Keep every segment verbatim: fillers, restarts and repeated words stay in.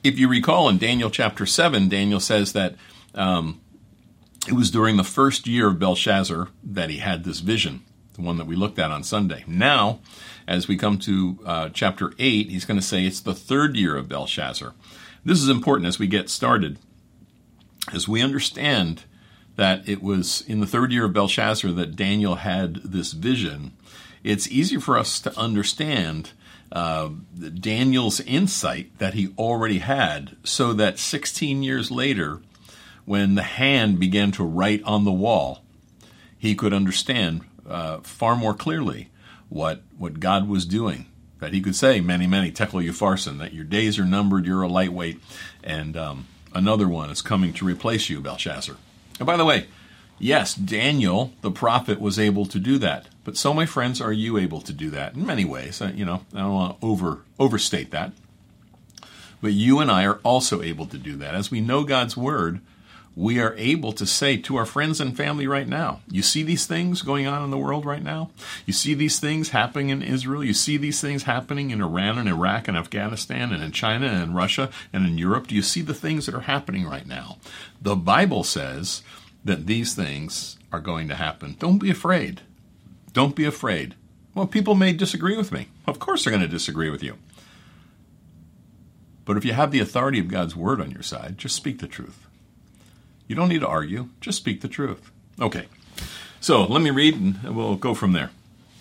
If you recall in Daniel chapter seven, Daniel says that um, it was during the first year of Belshazzar that he had this vision, the one that we looked at on Sunday. Now, as we come to uh, chapter eight, he's going to say it's the third year of Belshazzar. This is important as we get started, as we understand that it was in the third year of Belshazzar that Daniel had this vision. It's easier for us to understand uh, Daniel's insight that he already had, so that sixteen years later, when the hand began to write on the wall, he could understand uh, far more clearly what what God was doing. That he could say, many, many, tekel upharsin, that your days are numbered, you're a lightweight, and um, another one is coming to replace you, Belshazzar. And by the way, yes, Daniel, the prophet, was able to do that. But so, my friends, are you able to do that in many ways? You know, I don't want to over overstate that. But you and I are also able to do that. As we know God's word, we are able to say to our friends and family right now, you see these things going on in the world right now? You see these things happening in Israel? You see these things happening in Iran and Iraq and Afghanistan and in China and in Russia and in Europe? Do you see the things that are happening right now? The Bible says that these things are going to happen. Don't be afraid. Don't be afraid. Well, people may disagree with me. Of course they're going to disagree with you. But if you have the authority of God's word on your side, just speak the truth. You don't need to argue. Just speak the truth. Okay. So let me read and we'll go from there.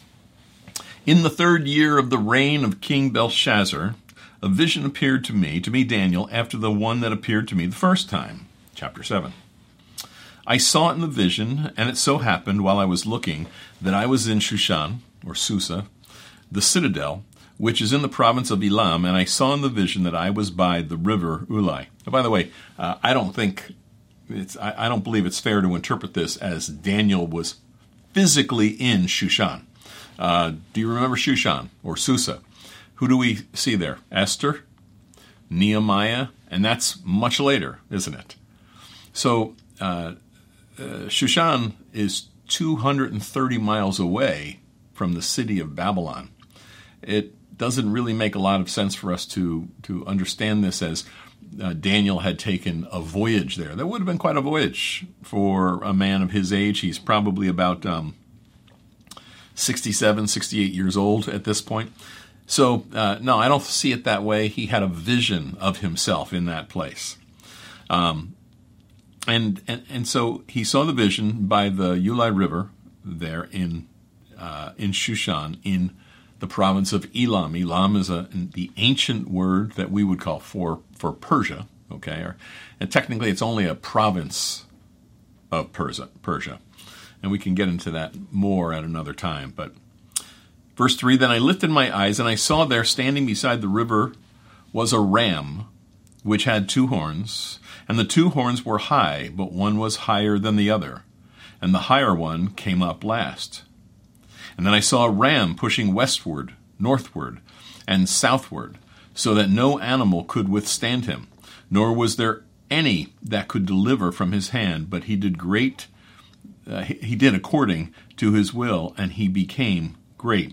In the third year of the reign of King Belshazzar, a vision appeared to me, to me Daniel, after the one that appeared to me the first time. Chapter seven. I saw it in the vision, and it so happened while I was looking that I was in Shushan, or Susa, the citadel, which is in the province of Elam, and I saw in the vision that I was by the river Ulai. Oh, by the way, uh, I don't think it's, I, I don't believe it's fair to interpret this as Daniel was physically in Shushan. Uh, do you remember Shushan or Susa? Who do we see there? Esther, Nehemiah, and that's much later, isn't it? So uh, uh, Shushan is two hundred thirty miles away from the city of Babylon. It doesn't really make a lot of sense for us to, to understand this as uh, Daniel had taken a voyage there. That would have been quite a voyage for a man of his age. He's probably about um, sixty-seven, sixty-eight years old at this point. So, uh, no, I don't see it that way. He had a vision of himself in that place. Um, and, and and so he saw the vision by the Ulai River there in uh, in Shushan, in the province of Elam. Elam is a, the ancient word that we would call for, for Persia, okay? Or, and technically it's only a province of Persia, Persia. And we can get into that more at another time. But verse three, then I lifted my eyes, and I saw there standing beside the river was a ram, which had two horns, and the two horns were high, but one was higher than the other, and the higher one came up last. And then I saw a ram pushing westward, northward, and southward, so that no animal could withstand him, nor was there any that could deliver from his hand, but he did great, uh, he, he did according to his will, and he became great.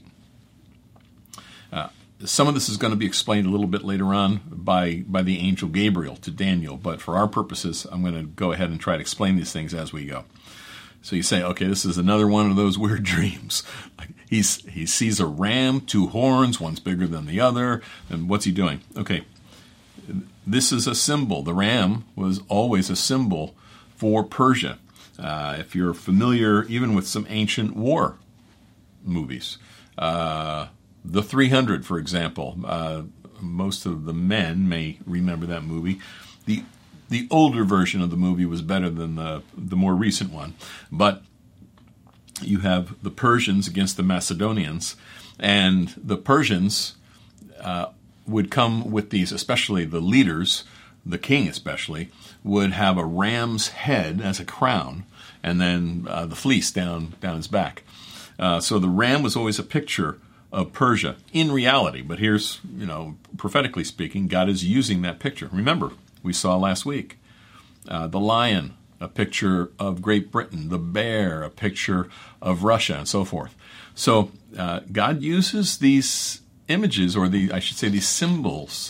Uh, some of this is going to be explained a little bit later on by, by the angel Gabriel to Daniel, but for our purposes, I'm going to go ahead and try to explain these things as we go. So you say, okay, this is another one of those weird dreams. Like he's he sees a ram, two horns, one's bigger than the other, and what's he doing? Okay, this is a symbol. The ram was always a symbol for Persia. Uh, if you're familiar even with some ancient war movies, uh, the three hundred, for example, uh, most of the men may remember that movie. The The older version of the movie was better than the the more recent one. But you have the Persians against the Macedonians, and the Persians uh, would come with these, especially the leaders, the king especially, would have a ram's head as a crown, and then uh, the fleece down, down his back. Uh, so the ram was always a picture of Persia in reality. But here's, you know, prophetically speaking, God is using that picture. Remember, we saw last week uh, the lion, a picture of Great Britain, the bear, a picture of Russia, and so forth. So uh, God uses these images, or the I should say these symbols,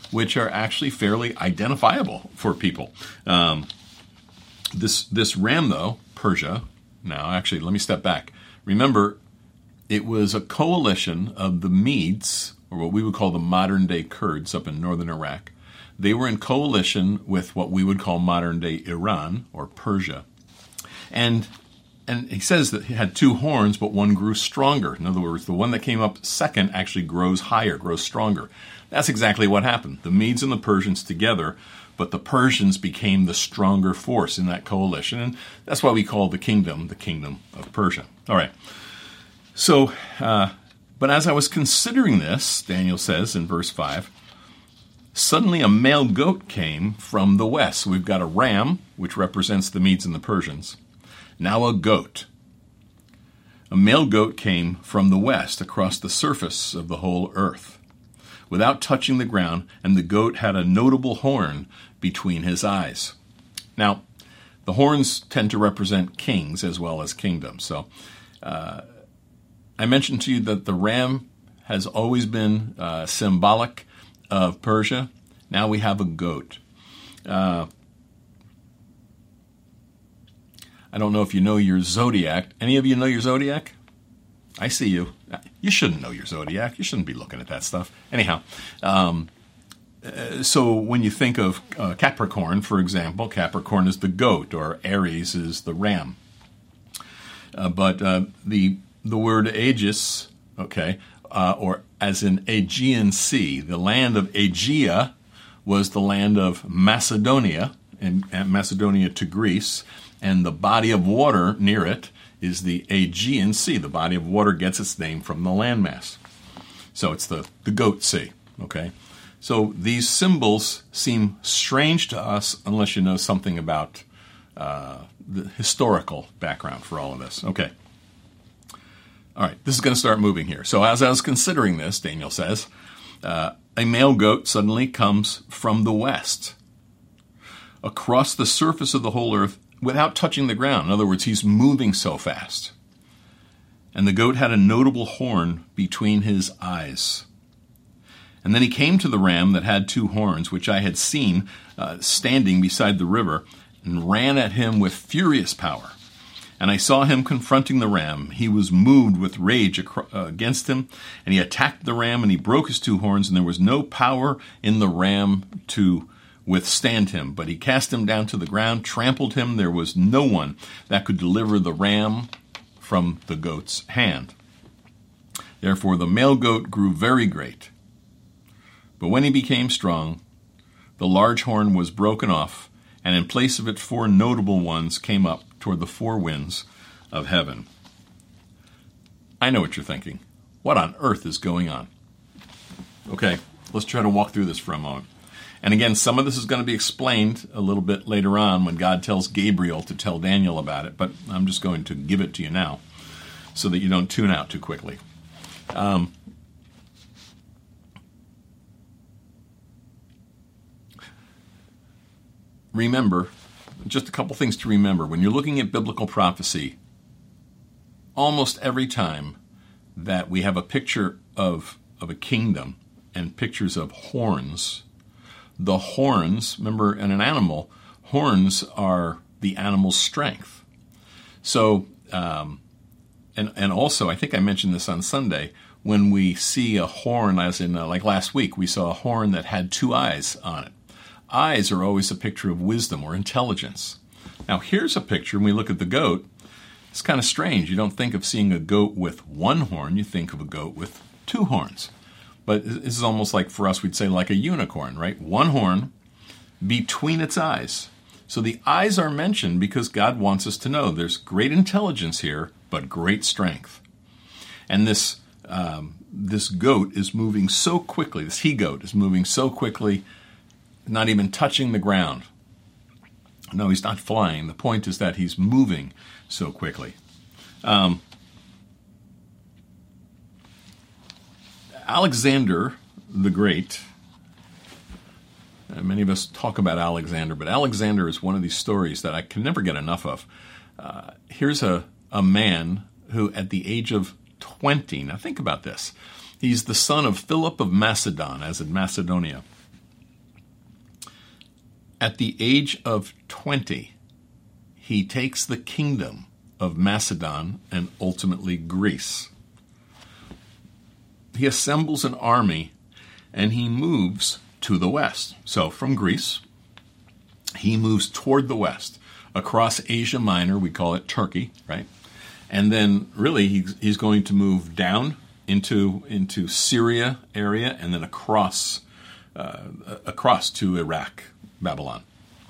which are actually fairly identifiable for people. Um, this this ram, though, Persia. Now, actually, let me step back. Remember, it was a coalition of the Medes, or what we would call the modern-day Kurds up in northern Iraq. They were in coalition with what we would call modern-day Iran, or Persia. And and he says that he had two horns, but one grew stronger. In other words, the one that came up second actually grows higher, grows stronger. That's exactly what happened. The Medes and the Persians together, but the Persians became the stronger force in that coalition. And that's why we call the kingdom the kingdom of Persia. All right. So, uh, but as I was considering this, Daniel says in verse five, suddenly a male goat came from the west. So we've got a ram, which represents the Medes and the Persians. Now a goat. A male goat came from the west across the surface of the whole earth, without touching the ground, and the goat had a notable horn between his eyes. Now, the horns tend to represent kings as well as kingdoms. So, uh, I mentioned to you that the ram has always been uh, symbolic of Persia. Now we have a goat. Uh, I don't know if you know your zodiac. Any of you know your zodiac? I see you. You shouldn't know your zodiac. You shouldn't be looking at that stuff. Anyhow, um, uh, so when you think of uh, Capricorn, for example, Capricorn is the goat, or Aries is the ram. Uh, but uh, the the word Aegis, okay, uh, or as in Aegean Sea, the land of Aegea was the land of Macedonia, and, and Macedonia to Greece, and the body of water near it is the Aegean Sea. The body of water gets its name from the landmass. So it's the, the Goat Sea, okay? So these symbols seem strange to us unless you know something about uh, the historical background for all of this. Okay. All right, this is going to start moving here. So as I was considering this, Daniel says, uh, a male goat suddenly comes from the west, across the surface of the whole earth, without touching the ground. In other words, he's moving so fast. And the goat had a notable horn between his eyes. And then he came to the ram that had two horns, which I had seen uh, standing beside the river, and ran at him with furious power. And I saw him confronting the ram. He was moved with rage against him, and he attacked the ram, and he broke his two horns, and there was no power in the ram to withstand him. But he cast him down to the ground, trampled him. There was no one that could deliver the ram from the goat's hand. Therefore the male goat grew very great. But when he became strong, the large horn was broken off, and in place of it four notable ones came up toward the four winds of heaven. I know what you're thinking. What on earth is going on? Okay, let's try to walk through this for a moment. And again, some of this is going to be explained a little bit later on when God tells Gabriel to tell Daniel about it, but I'm just going to give it to you now so that you don't tune out too quickly. Um, remember, just a couple things to remember. When you're looking at biblical prophecy, almost every time that we have a picture of, of a kingdom and pictures of horns, the horns, remember, in an animal, horns are the animal's strength. So, um, and and also, I think I mentioned this on Sunday, when we see a horn, as in, uh, like last week, we saw a horn that had two eyes on it. Eyes are always a picture of wisdom or intelligence. Now, here's a picture, when we look at the goat, it's kind of strange. You don't think of seeing a goat with one horn, you think of a goat with two horns. But this is almost like, for us, we'd say like a unicorn, right? One horn between its eyes. So the eyes are mentioned because God wants us to know there's great intelligence here, but great strength. And this um, this goat is moving so quickly, this he-goat is moving so quickly, not even touching the ground. No, he's not flying. The point is that he's moving so quickly. Um, Alexander the Great, uh, many of us talk about Alexander, but Alexander is one of these stories that I can never get enough of. Uh, here's a, a man who, at the age of twenty, now think about this, he's the son of Philip of Macedon, as in Macedonia. At the age of twenty, he takes the kingdom of Macedon and ultimately Greece. He assembles an army and he moves to the west. So from Greece, he moves toward the west, across Asia Minor, we call it Turkey, right? And then really he's, he's going to move down into, into Syria area and then across, uh, across to Iraq, Babylon.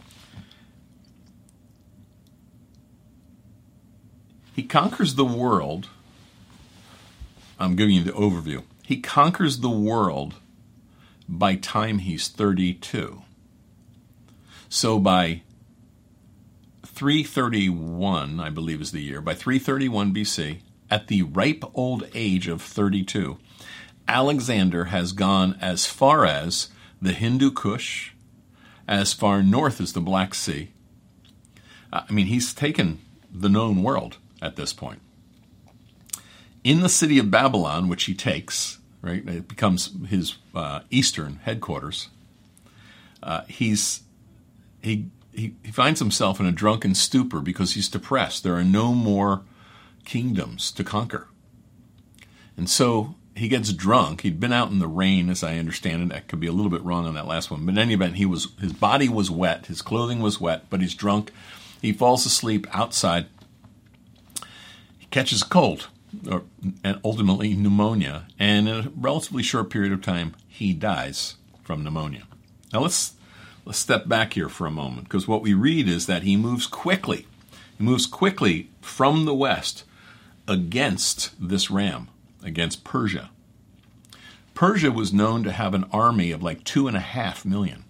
He conquers the world. I'm giving you the overview. He conquers the world by time he's thirty-two. So by three thirty-one, I believe is the year, by three thirty-one B C, at the ripe old age of thirty-two, Alexander has gone as far as the Hindu Kush, as far north as the Black Sea. I mean, he's taken the known world at this point. In the city of Babylon, which he takes, right, it becomes his uh, eastern headquarters, uh, he's he, he he finds himself in a drunken stupor because he's depressed. There are no more kingdoms to conquer. And so he gets drunk. He'd been out in the rain, as I understand it. I could be a little bit wrong on that last one. But in any event, he was his body was wet, his clothing was wet, but he's drunk. He falls asleep outside. Catches a cold, or, and ultimately pneumonia, and in a relatively short period of time, he dies from pneumonia. Now let's let's step back here for a moment, because what we read is that he moves quickly. He moves quickly from the west against this ram, against Persia. Persia was known to have an army of like two and a half million.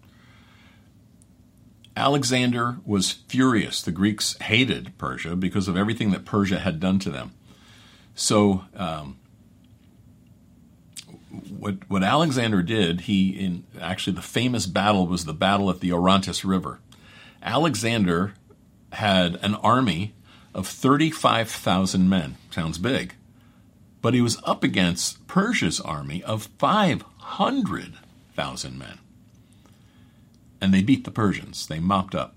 Alexander was furious. The Greeks hated Persia because of everything that Persia had done to them. So um, what, what Alexander did, he in actually the famous battle was the battle at the Orontes River. Alexander had an army of thirty-five thousand men. Sounds big. But he was up against Persia's army of five hundred thousand men. And they beat the Persians. They mopped up.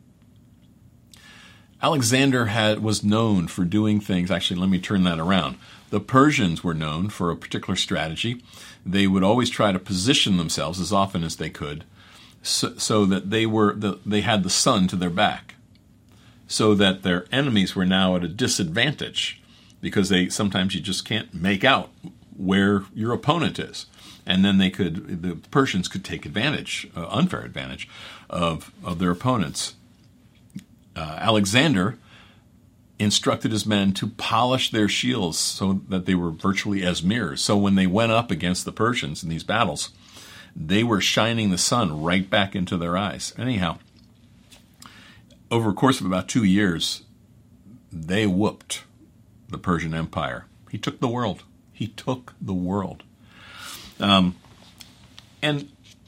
Alexander had was known for doing things. Actually, let me turn that around. The Persians were known for a particular strategy. They would always try to position themselves as often as they could, so, so that they were the, they had the sun to their back, so that their enemies were now at a disadvantage, because they sometimes you just can't make out where your opponent is. And then they could, the Persians could take advantage, uh, unfair advantage, of, of their opponents. Uh, Alexander instructed his men to polish their shields so that they were virtually as mirrors. So when they went up against the Persians in these battles, they were shining the sun right back into their eyes. Anyhow, over a course of about two years, they whooped the Persian Empire. He took the world. He took the world. Um, and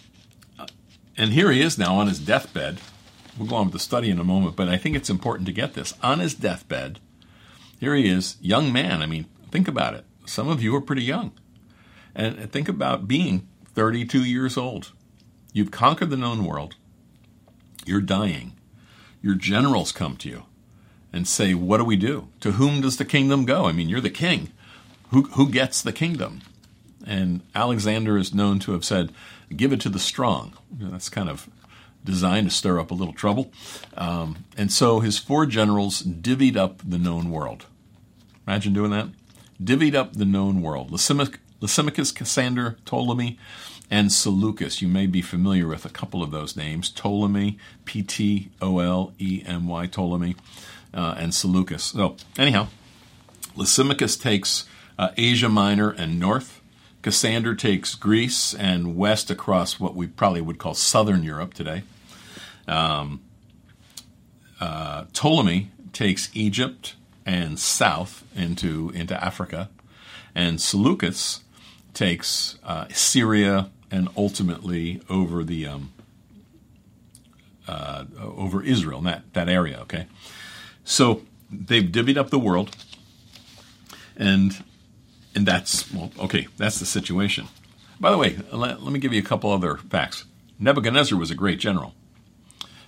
and here he is now on his deathbed. We'll go on with the study in a moment, but I think it's important to get this. On his deathbed, here he is, young man. I mean, think about it. Some of you are pretty young. And think about being thirty-two years old. You've conquered the known world. You're dying. Your generals come to you and say, what do we do? To whom does the kingdom go? I mean, you're the king. Who, who gets the kingdom? And Alexander is known to have said, give it to the strong. That's kind of designed to stir up a little trouble. Um, and so his four generals divvied up the known world. Imagine doing that. Divvied up the known world. Lysimachus, Lysimachus, Cassander, Ptolemy, and Seleucus. You may be familiar with a couple of those names. Ptolemy, P T O L E M Y, Ptolemy, uh, and Seleucus. So anyhow, Lysimachus takes uh, Asia Minor and North. Cassander takes Greece and west across what we probably would call southern Europe today. Um, uh, Ptolemy takes Egypt and south into, into Africa. And Seleucus takes uh, Syria and ultimately over the um, uh, over Israel, that, that area, okay? So they've divvied up the world, and And that's, well, okay, that's the situation. By the way, let, let me give you a couple other facts. Nebuchadnezzar was a great general.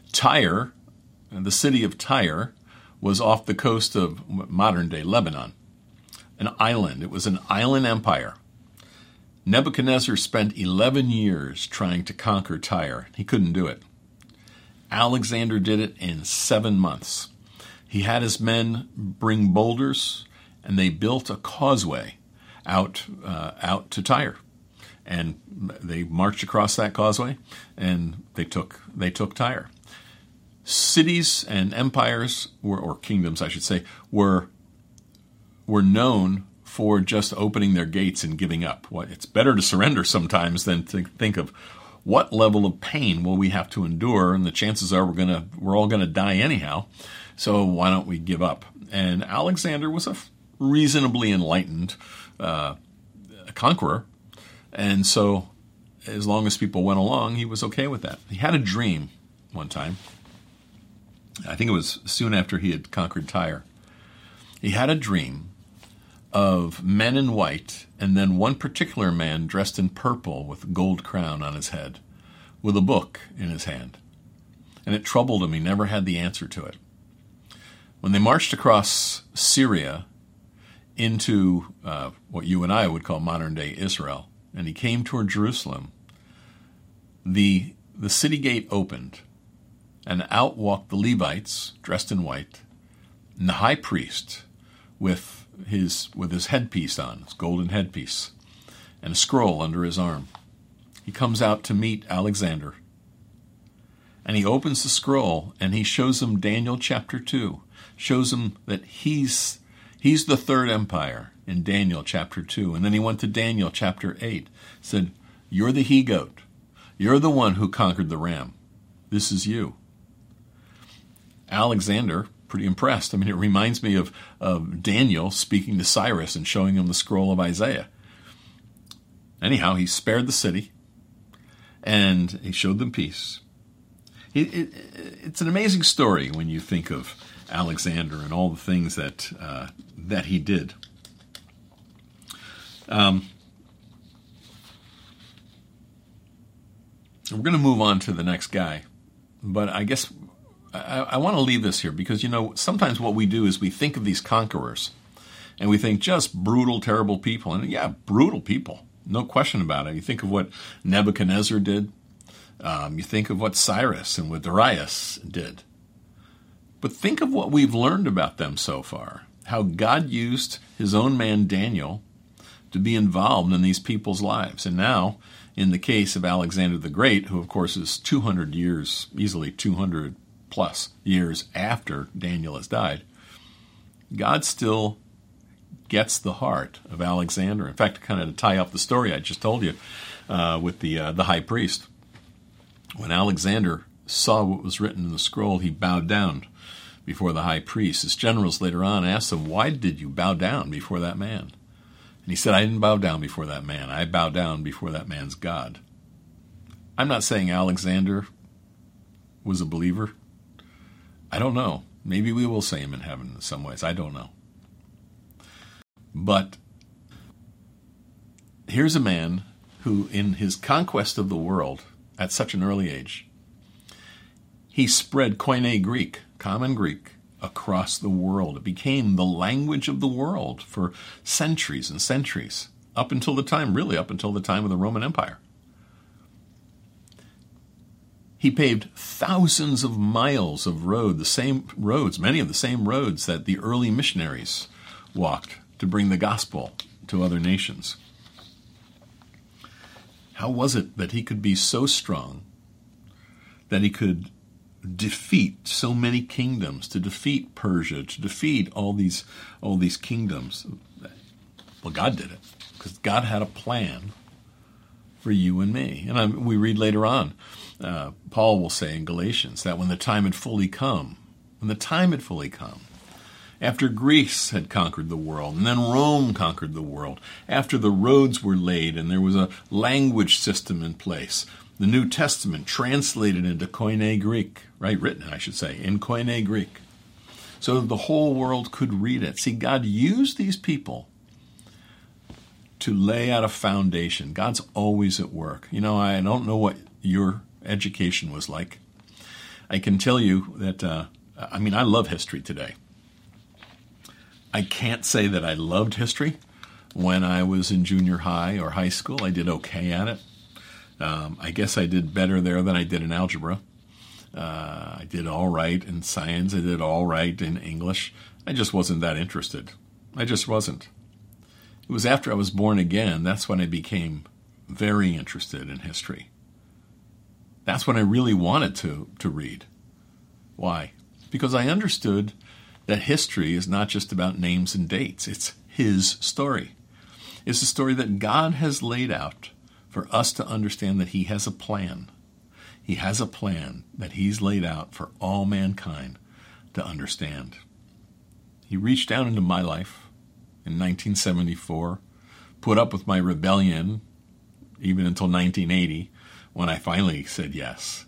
Tyre, the city of Tyre, was off the coast of modern-day Lebanon, an island. It was an island empire. Nebuchadnezzar spent eleven years trying to conquer Tyre. He couldn't do it. Alexander did it in seven months. He had his men bring boulders, and they built a causeway out uh, out to Tyre. And they marched across that causeway, and they took they took Tyre. Cities and empires, were, or kingdoms, I should say, were were known for just opening their gates and giving up. Well, it's better to surrender sometimes than to think of what level of pain will we have to endure, and the chances are we're gonna we're all gonna die anyhow. So why don't we give up? And Alexander was a reasonably enlightened uh, conqueror. And so as long as people went along, he was okay with that. He had a dream one time. I think it was soon after he had conquered Tyre. He had a dream of men in white, and then one particular man dressed in purple with a gold crown on his head, with a book in his hand. And it troubled him. He never had the answer to it. When they marched across Syria into uh, what you and I would call modern-day Israel, and he came toward Jerusalem, the the city gate opened, and out walked the Levites, dressed in white, and the high priest with his with his headpiece on, his golden headpiece, and a scroll under his arm. He comes out to meet Alexander, and he opens the scroll, and he shows him Daniel chapter two, shows him that he's he's the third empire in Daniel chapter two. And then he went to Daniel chapter eight, said, "You're the he-goat. You're the one who conquered the ram. This is you." Alexander, pretty impressed. I mean, it reminds me of, of Daniel speaking to Cyrus and showing him the scroll of Isaiah. Anyhow, he spared the city, and he showed them peace. It, it, it's an amazing story when you think of Alexander and all the things that uh, that he did. Um, we're going to move on to the next guy, but I guess I, I want to leave this here because, you know, sometimes what we do is we think of these conquerors and we think just brutal, terrible people. And yeah, brutal people, no question about it. You think of what Nebuchadnezzar did. Um, you think of what Cyrus and what Darius did. But think of what we've learned about them so far, how God used his own man Daniel to be involved in these people's lives. And now, in the case of Alexander the Great, who of course is two hundred years, easily two hundred plus years after Daniel has died, God still gets the heart of Alexander. In fact, kind of to tie up the story I just told you uh, with the uh, the high priest, when Alexander saw what was written in the scroll, he bowed down before the high priest. His generals later on asked him, "Why did you bow down before that man?" And he said, "I didn't bow down before that man. I bowed down before that man's God." I'm not saying Alexander was a believer. I don't know. Maybe we will say him in heaven in some ways. I don't know. But here's a man who, in his conquest of the world at such an early age, he spread Koine Greek, common Greek, across the world. It became the language of the world for centuries and centuries, up until the time, really up until the time of the Roman Empire. He paved thousands of miles of road, the same roads, many of the same roads that the early missionaries walked to bring the gospel to other nations. How was it that he could be so strong that he could defeat so many kingdoms, to defeat Persia, to defeat all these all these kingdoms? Well, God did it, because God had a plan for you and me. And I, we read later on, uh, Paul will say in Galatians that when the time had fully come, when the time had fully come, after Greece had conquered the world, and then Rome conquered the world, after the roads were laid and there was a language system in place, the New Testament translated into Koine Greek, right, written, I should say, in Koine Greek, so that the whole world could read it. See, God used these people to lay out a foundation. God's always at work. You know, I don't know what your education was like. I can tell you that, uh, I mean, I love history today. I can't say that I loved history when I was in junior high or high school. I did okay at it. Um, I guess I did better there than I did in algebra. Uh, I did all right in science. I did all right in English. I just wasn't that interested. I just wasn't. It was after I was born again, that's when I became very interested in history. That's when I really wanted to, to read. Why? Because I understood that history is not just about names and dates. It's his story. It's a story that God has laid out for us to understand that he has a plan. He has a plan that he's laid out for all mankind to understand. He reached down into my life in nineteen seventy-four, put up with my rebellion even until nineteen eighty, when I finally said yes.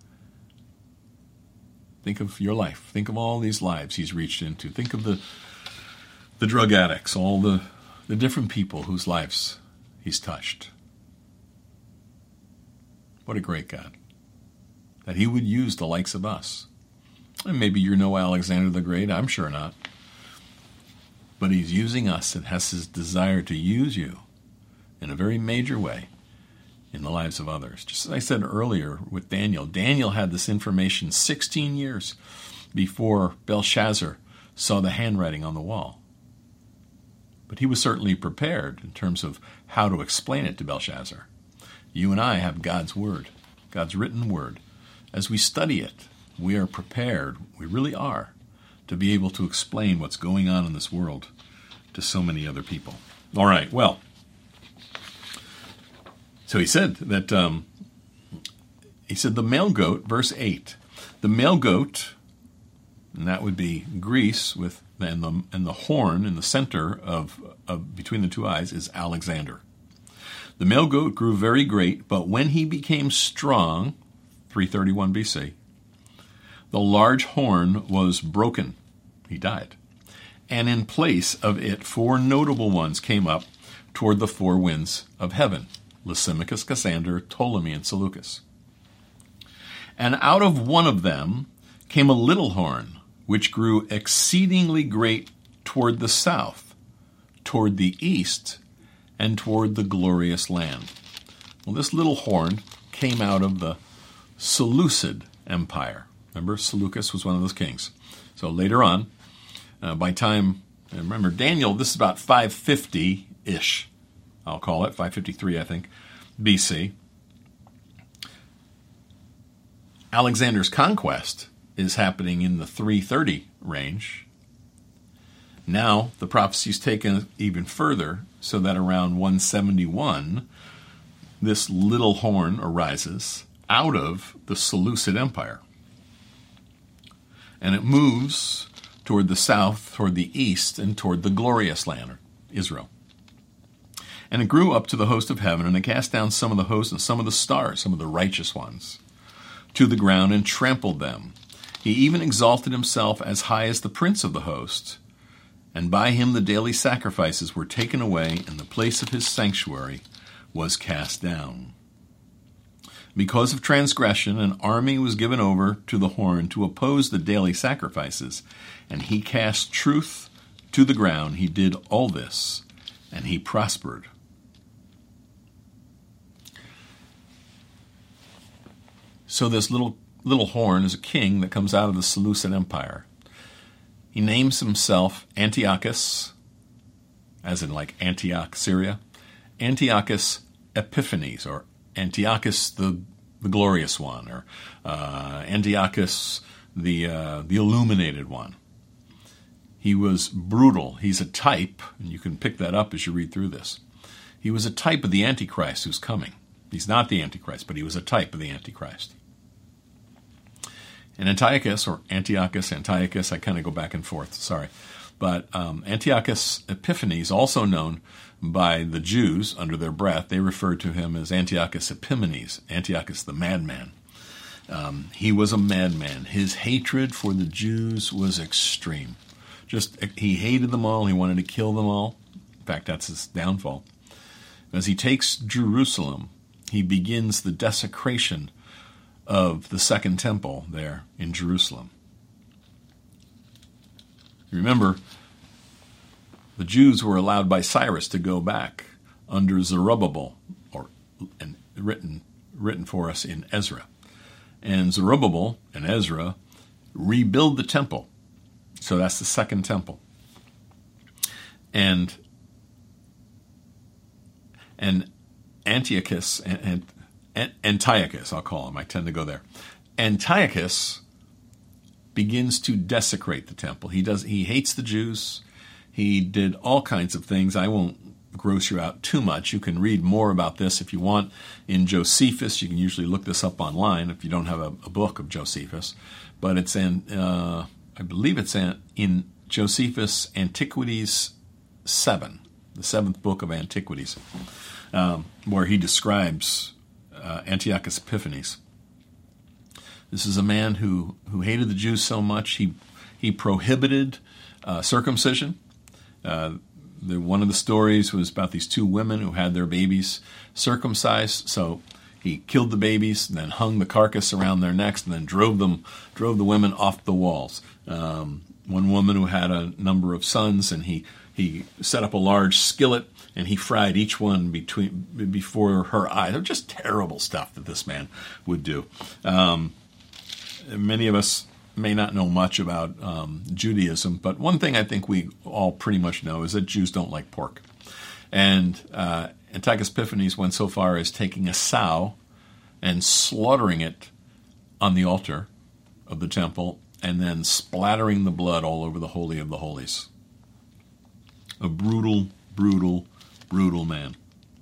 Think of your life. Think of all these lives he's reached into. Think of the the drug addicts, all the, the different people whose lives he's touched. What a great God. That he would use the likes of us. And maybe you're no Alexander the Great. I'm sure not. But he's using us and has his desire to use you in a very major way in the lives of others. Just as I said earlier with Daniel, Daniel had this information sixteen years before Belshazzar saw the handwriting on the wall. But he was certainly prepared in terms of how to explain it to Belshazzar. You and I have God's word, God's written word. As we study it, we are prepared, we really are, to be able to explain what's going on in this world to so many other people. All right, well, so he said that, um, he said the male goat, verse eight, the male goat, and that would be Greece, with and the, and the horn in the center of, of between the two eyes is Alexander. The male goat grew very great, but when he became strong, three thirty-one B C, the large horn was broken. He died. And in place of it, four notable ones came up toward the four winds of heaven: Lysimachus, Cassander, Ptolemy, and Seleucus. And out of one of them came a little horn, which grew exceedingly great toward the south, toward the east, and toward the glorious land. Well, this little horn came out of the Seleucid Empire. Remember, Seleucus was one of those kings. So later on, uh, by time, remember, Daniel, this is about five fifty-ish, I'll call it, five fifty-three, I think, B C. Alexander's conquest is happening in the three thirty range. Now, the prophecy's taken even further, so that around one seventy-one, this little horn arises out of the Seleucid Empire. And it moves toward the south, toward the east, and toward the glorious land, Israel. And it grew up to the host of heaven, and it cast down some of the hosts and some of the stars, some of the righteous ones, to the ground and trampled them. He even exalted himself as high as the prince of the host, and by him the daily sacrifices were taken away, and the place of his sanctuary was cast down. Because of transgression, an army was given over to the horn to oppose the daily sacrifices, and he cast truth to the ground. He did all this, and he prospered. So this little little horn is a king that comes out of the Seleucid Empire. He names himself Antiochus, as in like Antioch, Syria, Antiochus Epiphanes, or Antiochus the, the glorious one, or uh, Antiochus the uh, the illuminated one. He was brutal. He's a type, and you can pick that up as you read through this. He was a type of the Antichrist who's coming. He's not the Antichrist, but he was a type of the Antichrist. And Antiochus, or Antiochus, Antiochus, I kind of go back and forth, sorry. But um, Antiochus Epiphanes, also known by the Jews under their breath, they referred to him as Antiochus Epimanes, Antiochus the madman. Um, he was a madman. His hatred for the Jews was extreme. Just, he hated them all. He wanted to kill them all. In fact, that's his downfall. As he takes Jerusalem, he begins the desecration of the Second Temple there in Jerusalem. Remember, the Jews were allowed by Cyrus to go back under Zerubbabel, or and written written for us in Ezra. And Zerubbabel and Ezra rebuild the temple. So that's the Second Temple. And and Antiochus and, and Antiochus, I'll call him. I tend to go there. Antiochus begins to desecrate the temple. He does. He hates the Jews. He did all kinds of things. I won't gross you out too much. You can read more about this if you want in Josephus. You can usually look this up online if you don't have a, a book of Josephus. But it's in, uh, I believe it's in, in Josephus Antiquities seven, the seventh book of Antiquities, um, where he describes uh, Antiochus Epiphanes. This is a man who, who hated the Jews so much, he he prohibited uh, circumcision. Uh, the, one of the stories was about these two women who had their babies circumcised. So he killed the babies, and then hung the carcass around their necks, and then drove them, drove the women off the walls. Um, one woman who had a number of sons, and he he set up a large skillet, and he fried each one between before her eyes. Just terrible stuff that this man would do. Um, many of us may not know much about um, Judaism, but one thing I think we all pretty much know is that Jews don't like pork. And uh, Antiochus Epiphanes went so far as taking a sow and slaughtering it on the altar of the temple, and then splattering the blood all over the Holy of the Holies. A brutal, brutal, brutal man.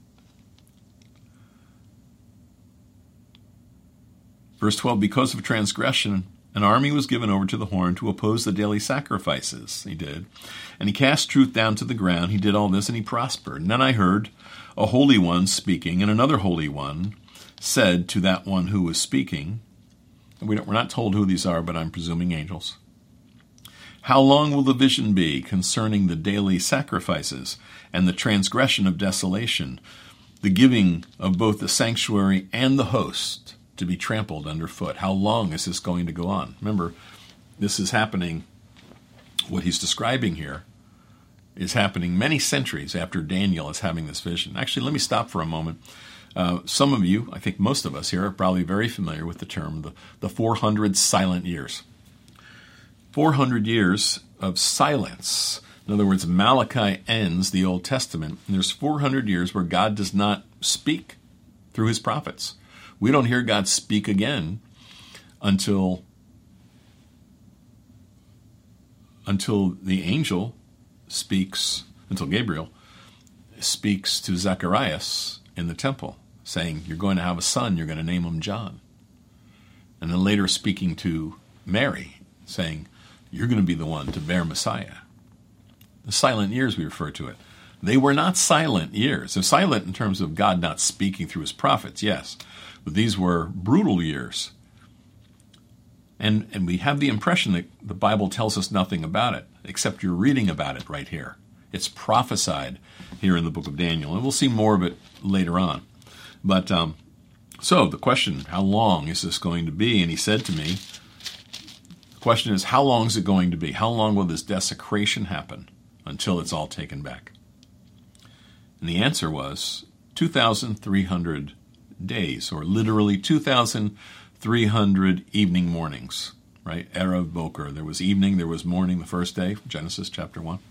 Verse twelve, because of transgression, an army was given over to the horn to oppose the daily sacrifices. He did. And he cast truth down to the ground. He did all this, and he prospered. And then I heard a holy one speaking, and another holy one said to that one who was speaking, and we don't, we're not told who these are, but I'm presuming angels, how long will the vision be concerning the daily sacrifices and the transgression of desolation, the giving of both the sanctuary and the host to be trampled underfoot? How long is this going to go on? Remember, this is happening, what he's describing here is happening many centuries after Daniel is having this vision. Actually, let me stop for a moment. Uh, some of you, I think most of us here, are probably very familiar with the term, the, the four hundred silent years. four hundred years of silence. In other words, Malachi ends the Old Testament, and there's four hundred years where God does not speak through his prophets. We don't hear God speak again until, until the angel speaks, until Gabriel speaks to Zacharias in the temple, saying, you're going to have a son, you're going to name him John. And then later speaking to Mary, saying, you're going to be the one to bear Messiah. The silent years, we refer to it. They were not silent years. They're silent in terms of God not speaking through his prophets, yes. But these were brutal years. And, and we have the impression that the Bible tells us nothing about it, except you're reading about it right here. It's prophesied here in the book of Daniel, and we'll see more of it later on. But um, so the question, how long is this going to be? And he said to me, the question is, how long is it going to be? How long will this desecration happen until it's all taken back? And the answer was two thousand three hundred days, or literally two thousand three hundred evening mornings, right? Erev Boker. There was evening, there was morning the first day, Genesis chapter one.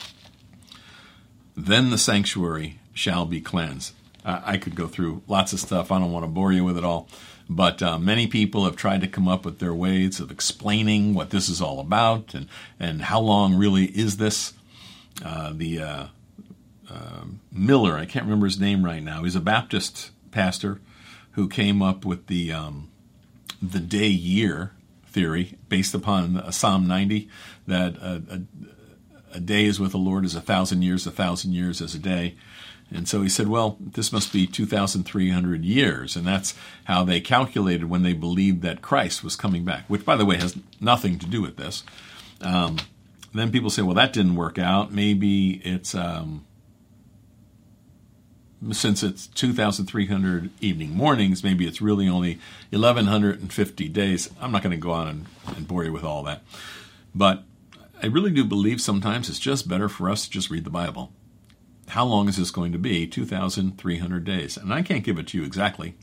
Then the sanctuary shall be cleansed. Uh, I could go through lots of stuff. I don't want to bore you with it all. But uh, many people have tried to come up with their ways of explaining what this is all about and, and how long really is this. Uh, the uh, uh, Miller, I can't remember his name right now. He's a Baptist pastor who came up with the um, the day-year theory based upon uh, Psalm ninety, that a, a, a day is with the Lord as a thousand years, a thousand years as a day. And so he said, well, this must be two thousand three hundred years, and that's how they calculated when they believed that Christ was coming back, which, by the way, has nothing to do with this. Um, then people say, well, that didn't work out. Maybe it's um, since it's two thousand three hundred evening mornings, maybe it's really only one thousand one hundred fifty days. I'm not going to go on and, and bore you with all that. But I really do believe sometimes it's just better for us to just read the Bible. How long is this going to be? two thousand three hundred days. And I can't give it to you exactly.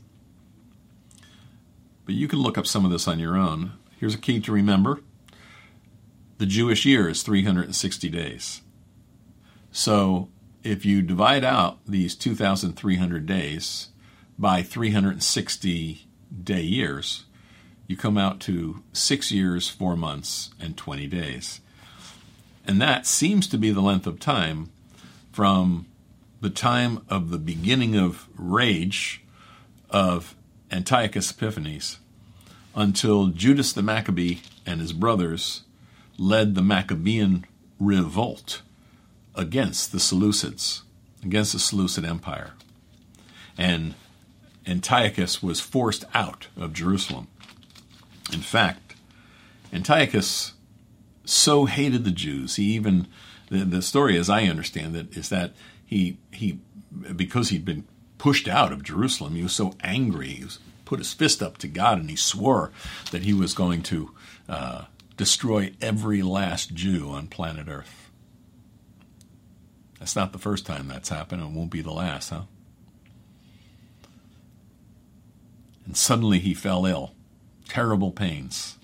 But you can look up some of this on your own. Here's a key to remember. The Jewish year is three hundred sixty days. So if you divide out these two thousand three hundred days by three hundred sixty day years, you come out to six years, four months, and twenty days. And that seems to be the length of time from the time of the beginning of rage of Antiochus Epiphanes until Judas the Maccabee and his brothers led the Maccabean revolt against the Seleucids, against the Seleucid Empire. And Antiochus was forced out of Jerusalem. In fact, Antiochus so hated the Jews, he even, the, the story as I understand it, is that he, he, because he'd been pushed out of Jerusalem, he was so angry, he was, put his fist up to God, and he swore that he was going to uh, destroy every last Jew on planet Earth. That's not the first time that's happened, and it won't be the last, huh? And suddenly he fell ill, terrible pains.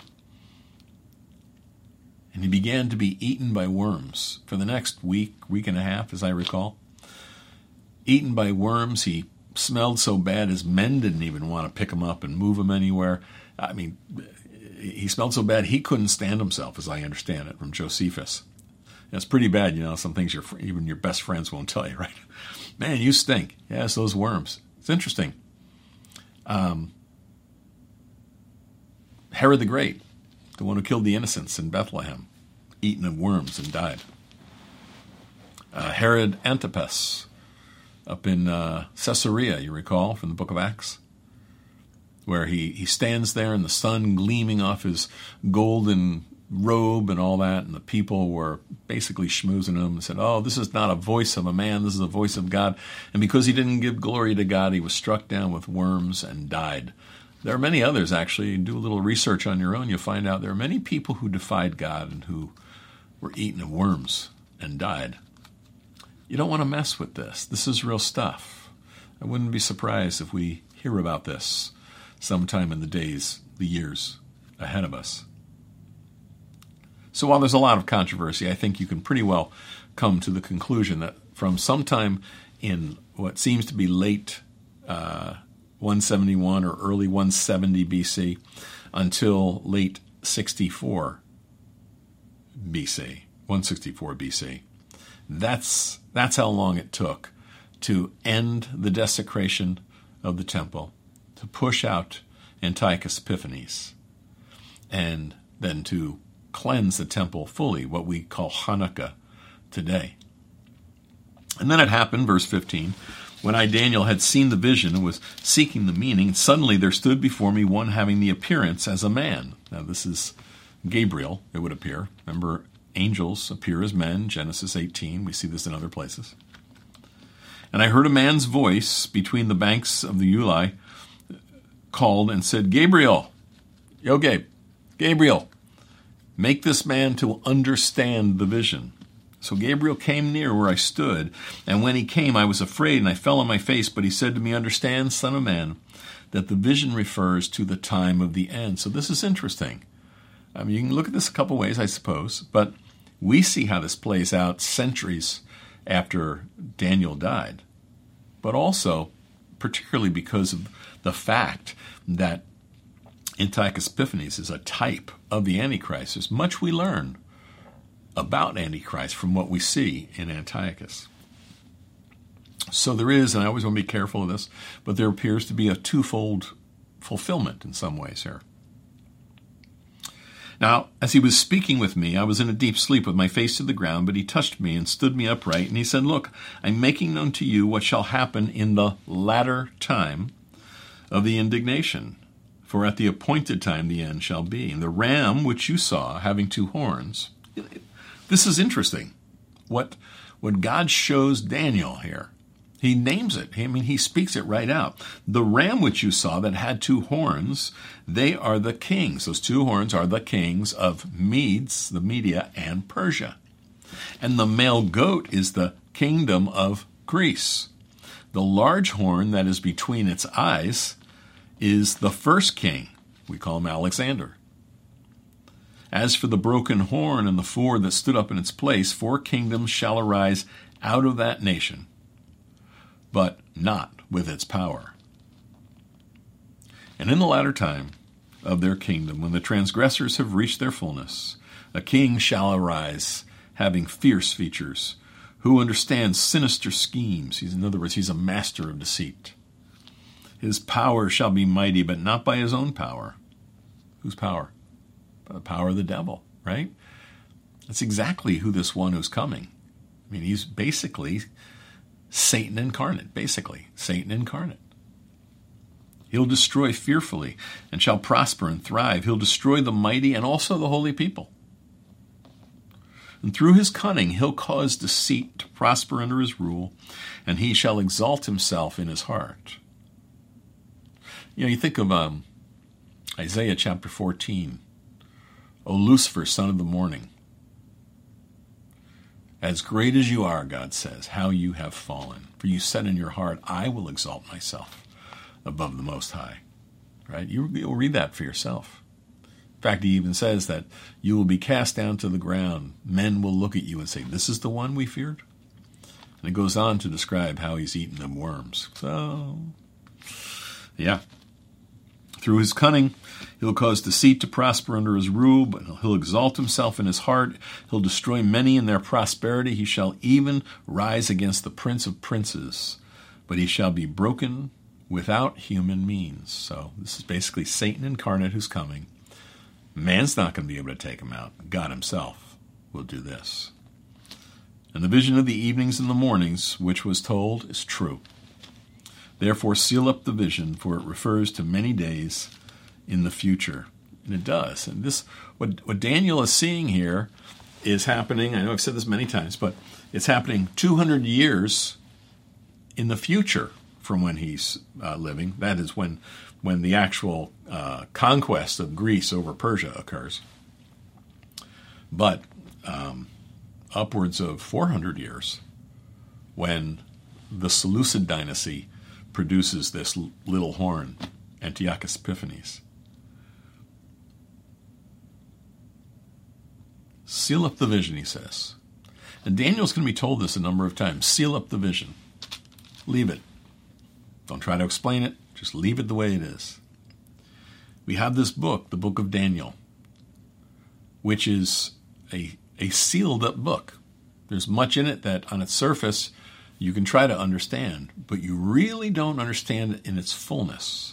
And he began to be eaten by worms for the next week, week and a half, as I recall. Eaten by worms, he smelled so bad his men didn't even want to pick him up and move him anywhere. I mean, he smelled so bad he couldn't stand himself, as I understand it, from Josephus. That's pretty bad, you know, some things your, even your best friends won't tell you, right? Man, you stink. Yes, those worms. It's interesting. Um, Herod the Great, the one who killed the innocents in Bethlehem, eaten of worms and died. Uh, Herod Antipas, up in uh, Caesarea, you recall, from the book of Acts, where he, he stands there in the sun gleaming off his golden robe and all that, and the people were basically schmoozing him and said, oh, this is not a voice of a man, this is the voice of God. And because he didn't give glory to God, he was struck down with worms and died. There are many others, actually. Do a little research on your own, you'll find out there are many people who defied God and who were eaten of worms and died. You don't want to mess with this. This is real stuff. I wouldn't be surprised if we hear about this sometime in the days, the years ahead of us. So while there's a lot of controversy, I think you can pretty well come to the conclusion that from sometime in what seems to be late uh, one seventy-one or early one seventy B C until late sixty-four B C, one sixty-four B C, that's that's how long it took to end the desecration of the temple, to push out Antiochus Epiphanes, and then to cleanse the temple fully, what we call Hanukkah today. And then it happened, verse fifteen, when I, Daniel, had seen the vision and was seeking the meaning, suddenly there stood before me one having the appearance as a man. Now this is Gabriel, it would appear. Remember, angels appear as men, Genesis eighteen. We see this in other places. And I heard a man's voice between the banks of the Ulai called and said, Gabriel, yo Gabe, Gabriel, make this man to understand the vision. So Gabriel came near where I stood, and when he came, I was afraid, and I fell on my face. But he said to me, understand, son of man, that the vision refers to the time of the end. So this is interesting. I mean, you can look at this a couple ways, I suppose, but we see how this plays out centuries after Daniel died. But also, particularly because of the fact that Antiochus Epiphanes is a type of the Antichrist. There's much we learn about Antichrist from what we see in Antiochus. So there is, and I always want to be careful of this, but there appears to be a twofold fulfillment in some ways here. Now, as he was speaking with me, I was in a deep sleep with my face to the ground, but he touched me and stood me upright, and he said, look, I'm making known to you what shall happen in the latter time of the indignation. For at the appointed time the end shall be. And the ram which you saw having two horns. This is interesting. What, what God shows Daniel here He names it. I mean, he speaks it right out. The ram which you saw that had two horns, they are the kings. Those two horns are the kings of Medes, the Media, and Persia. And the male goat is the kingdom of Greece. The large horn that is between its eyes is the first king. We call him Alexander. As for the broken horn and the four that stood up in its place, four kingdoms shall arise out of that nation, but not with its power. And in the latter time of their kingdom, when the transgressors have reached their fullness, a king shall arise, having fierce features, who understands sinister schemes. He's, in other words, he's a master of deceit. His power shall be mighty, but not by his own power. Whose power? By the power of the devil, right? That's exactly who this one who's coming. I mean, he's basically Satan incarnate, basically, Satan incarnate. He'll destroy fearfully and shall prosper and thrive. He'll destroy the mighty and also the holy people. And through his cunning, he'll cause deceit to prosper under his rule, and he shall exalt himself in his heart. You know, you think of um, Isaiah chapter fourteen. O Lucifer, son of the morning. As great as you are, God says, how you have fallen. For you said in your heart, I will exalt myself above the Most High. Right? You, you'll read that for yourself. In fact, he even says that you will be cast down to the ground. Men will look at you and say, this is the one we feared? And it goes on to describe how he's eaten of worms. So, yeah. Through his cunning, he'll cause deceit to prosper under his rule, but he'll exalt himself in his heart. He'll destroy many in their prosperity. He shall even rise against the prince of princes, but he shall be broken without human means. So this is basically Satan incarnate who's coming. Man's not going to be able to take him out. God himself will do this. And the vision of the evenings and the mornings, which was told, is true. Therefore seal up the vision, for it refers to many days in the future. And it does. And this, what, what Daniel is seeing here is happening, I know I've said this many times, but it's happening two hundred years in the future from when he's uh, living. That is when, when the actual uh, conquest of Greece over Persia occurs. But um, upwards of four hundred years when the Seleucid dynasty produces this little horn, Antiochus Epiphanes. Seal up the vision, he says. And Daniel's going to be told this a number of times. Seal up the vision. Leave it. Don't try to explain it. Just leave it the way it is. We have this book, the book of Daniel, which is a, a sealed up book. There's much in it that on its surface you can try to understand, but you really don't understand it in its fullness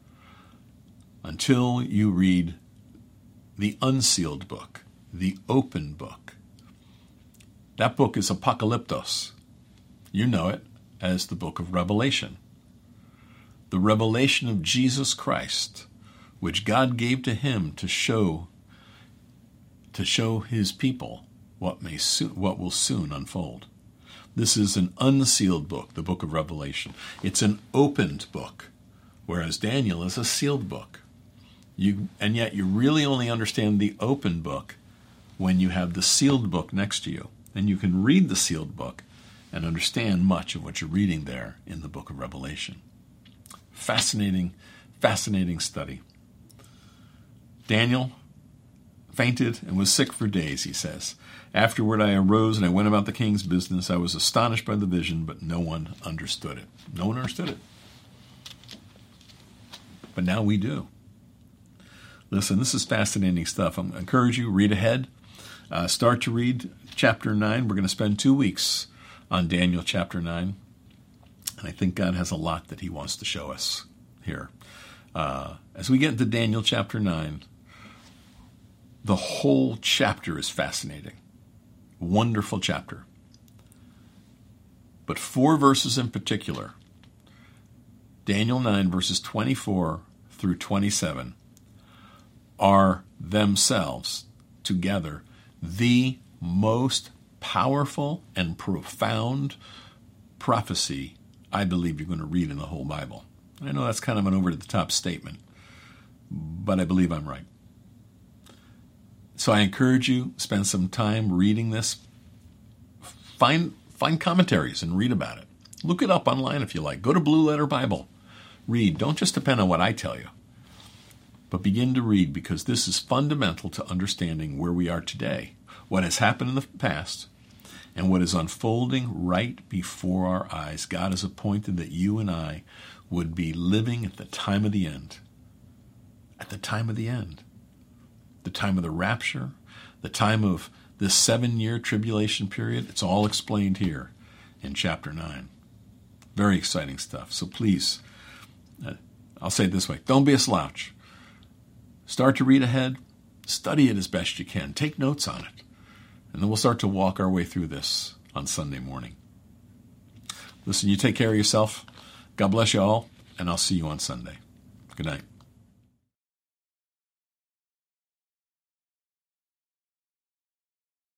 until you read the unsealed book, the open book. That book is Apocalyptos. You know it as the book of Revelation. The revelation of Jesus Christ, which God gave to him to show to show his people what may soon, what will soon unfold. This is an unsealed book, the book of Revelation. It's an opened book, whereas Daniel is a sealed book. You, and yet you really only understand the open book when you have the sealed book next to you. And you can read the sealed book and understand much of what you're reading there in the book of Revelation. Fascinating, fascinating study. Daniel fainted and was sick for days, he says. Afterward I arose and I went about the king's business. I was astonished by the vision, but no one understood it. No one understood it. But now we do. Listen, this is fascinating stuff. I encourage you, read ahead. Uh, start to read chapter nine. We're going to spend two weeks on Daniel chapter nine. And I think God has a lot that he wants to show us here. Uh, as we get into Daniel chapter nine, the whole chapter is fascinating. Wonderful chapter. But four verses in particular, Daniel nine verses twenty-four through twenty-seven, are themselves together the most powerful and profound prophecy I believe you're going to read in the whole Bible. I know that's kind of an over-the-top statement, but I believe I'm right. So I encourage you, spend some time reading this. Find find commentaries and read about it. Look it up online if you like. Go to Blue Letter Bible. Read. Don't just depend on what I tell you, but begin to read, because this is fundamental to understanding where we are today, what has happened in the past, and what is unfolding right before our eyes. God has appointed that you and I would be living at the time of the end. At the time of the end. The time of the rapture, the time of this seven-year tribulation period. It's all explained here in chapter nine. Very exciting stuff. So please, uh, I'll say it this way. Don't be a slouch. Start to read ahead. Study it as best you can. Take notes on it. And then we'll start to walk our way through this on Sunday morning. Listen, you take care of yourself. God bless you all, and I'll see you on Sunday. Good night.